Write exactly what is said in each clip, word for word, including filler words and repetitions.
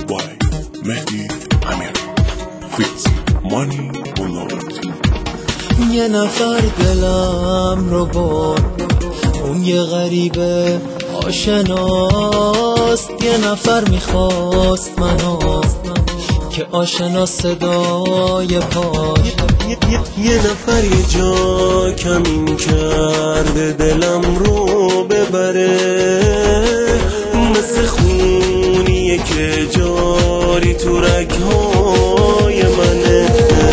by Mehdi Amir Fits Money Bullet. یه نفر دلم رو برد، اون یه غریبه آشناست. یه نفر میخواست منو که آشنا صدای پاش. یه, یه, یه نفر یه جا کمین کرده دلم رو ببره، مثل خونیه که جاری تو رگهای منه.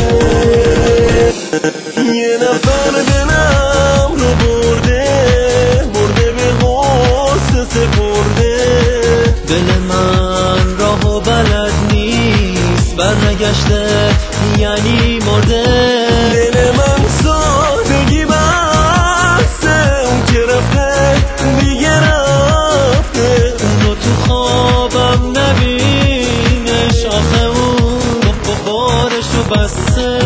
یه نفر دلم رو برده برده به غصه سپرده. دل من راهو بلد نیست، برنگشته یعنی مرده. دل من سادگی بسته، اون که رفته دیگه رفته. اونو تو خوابم نبینش، آخه اون بارشو بسته.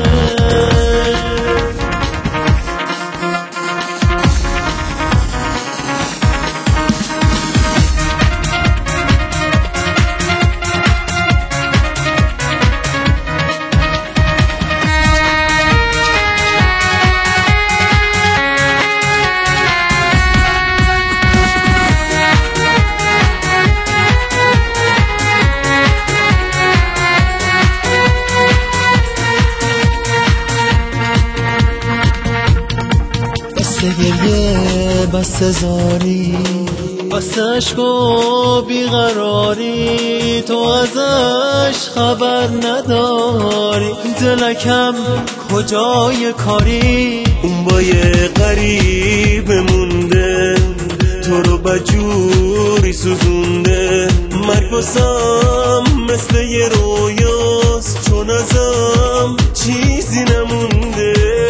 بسته گریه بسته زاری، بسته عشق و بیقراری. تو ازش خبر نداری، دلکم کجای کاری. اون با یه غریب مونده، تو رو بجوری سوزونده. مرگ واسم مثل یه رویاست، چون ازم چیزی نمونده.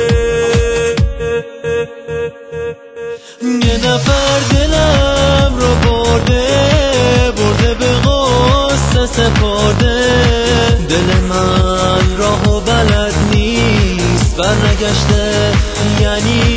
یه نفر دلم رو برده برده به غصه سپرده. دل من راهو بلد نیست، برنگشته یعنی